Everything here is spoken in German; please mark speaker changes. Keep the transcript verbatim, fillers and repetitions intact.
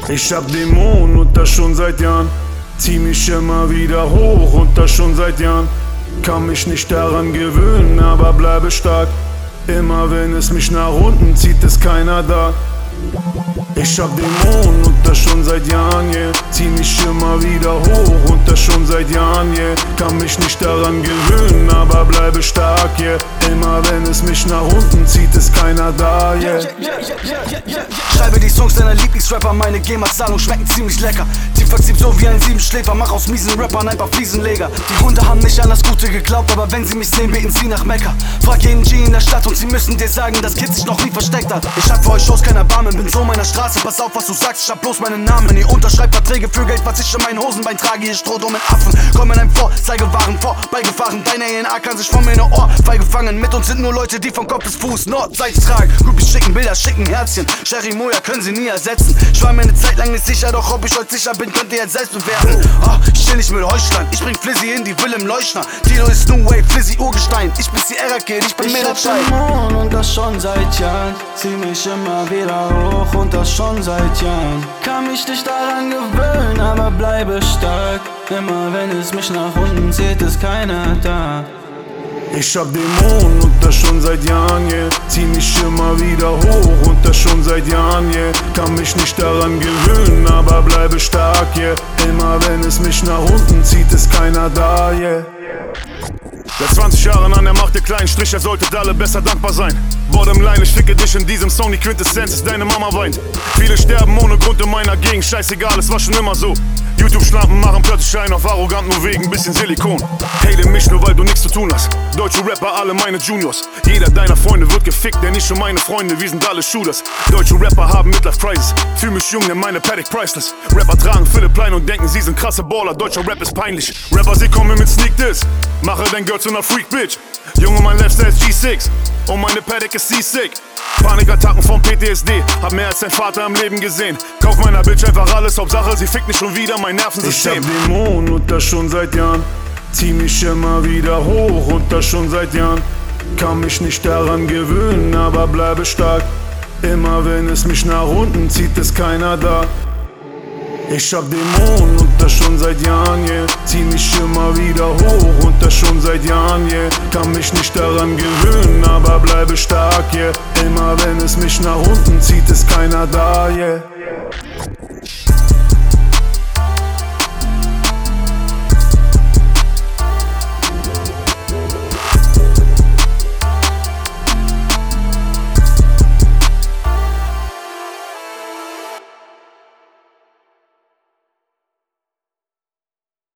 Speaker 1: Ich hab Dämonen und das schon seit Jahren. Zieh mich immer wieder hoch und das schon seit Jahren. Kann mich nicht daran gewöhnen, aber bleibe stark. Immer wenn es mich nach unten zieht, ist keiner da. Ich hab Dämonen und das schon seit Jahren, yeah. Zieh mich immer wieder hoch und das schon seit Jahren, yeah. Kann mich nicht daran gewöhnen, aber bleibe stark, yeah. Immer wenn es mich nach unten zieht, ist keiner da, yeah.
Speaker 2: Schreibe die Songs deiner Lieblingsrapper, meine GEMA-Zahlung schmecken ziemlich lecker. Tief verzieft so wie ein Siebenschläfer, mach aus miesen Rappern ein paar Fliesenleger. Die Hunde haben nicht an das Gute geglaubt, aber wenn sie mich sehen, beten sie nach Mekka. Frag jeden G in der Stadt und sie müssen dir sagen, dass Kid sich noch nie versteckt hat. Ich hab für euch Shows kein Erbarmen, bin so meiner Straße, pass auf, was du sagst, ich hab bloß meinen Namen. Ihr unterschreibt Verträge für Geld, was ich in meinen Hosenbein trage, ihr Strohdummen Affen. Komm in einem vor, zeige Waren vor, beigefahren, deine D N A kann sich von mir eine Ohrfeige fangen. Mit uns sind nur Leute, die von Kopf bis Fuß Nordseite tragen. Groupies schicken Bilder, schicken Herzchen, Sherry Moja können sie nie ersetzen. Ich war mir eine Zeit lang nicht sicher, doch ob ich heute sicher bin, könnt ihr jetzt selbst bewerten. Oh, ich chill nicht mit Heuchland, ich bring Flizzy in die Willem Leuchner. Tilo ist New Wave, Flizzy Urgestein, ich bin die Era-Kid, ich bin Mehrerschein.
Speaker 3: Ich hab Dämonen und das schon seit Jahren. Zieh mich immer wieder hoch und das schon seit Jahren. Kann mich nicht daran gewöhnen, aber bleibe stark. Immer wenn es mich nach unten zieht, ist keiner da.
Speaker 1: Ich hab Dämonen und das schon seit Jahren, yeah. Zieh mich immer wieder hoch und das schon seit Jahren, yeah. Kann mich nicht daran gewöhnen, aber bleibe stark, yeah. Immer wenn es mich nach unten zieht, ist keiner da, yeah. Seit zwanzig Jahren an der Macht der kleinen Strich, ihr solltet alle besser dankbar sein. Bottomline, ich ficke dich in diesem Song, die Quintessenz ist, deine Mama weint. Viele sterben ohne Grund in meiner Gegend, scheißegal, es war schon immer so. YouTube-Schlampen machen plötzlich einen auf arrogant, nur wegen bisschen Silikon. Hate mich nur, weil du nichts zu tun hast. Deutsche Rapper, alle meine Juniors. Jeder deiner Freunde wird gefickt, denn nicht schon meine Freunde, wir sind alle Shooters. Deutsche Rapper haben Midlife-Crisis, fühl mich jung, denn meine Paddock priceless. Rapper tragen Philipp Plein und denken, sie sind krasse Baller, deutscher Rap ist peinlich. Rapper, sie kommen mit Sneak Diss, mache dein Girl zu einer Freak-Bitch. Junge, mein Lifestyle ist G sechs und meine Paddock ist C-Sick. Panikattacken vom P T S D, hab mehr als dein Vater im Leben gesehen. Kauf meiner Bitch einfach alles, Hauptsache sie fickt nicht schon wieder mein Nervensystem. Ich hab Dämonen und das schon seit Jahren. Zieh mich immer wieder hoch und das schon seit Jahren. Kann mich nicht daran gewöhnen, aber bleibe stark. Immer wenn es mich nach unten zieht, ist keiner da. Ich hab Dämonen und das schon seit Jahren, yeah. Zieh mich immer wieder hoch und das schon seit Jahren, yeah. Kann mich nicht daran gewöhnen, aber bleibe stark, yeah. Immer wenn es mich nach unten zieht, ist keiner da, yeah.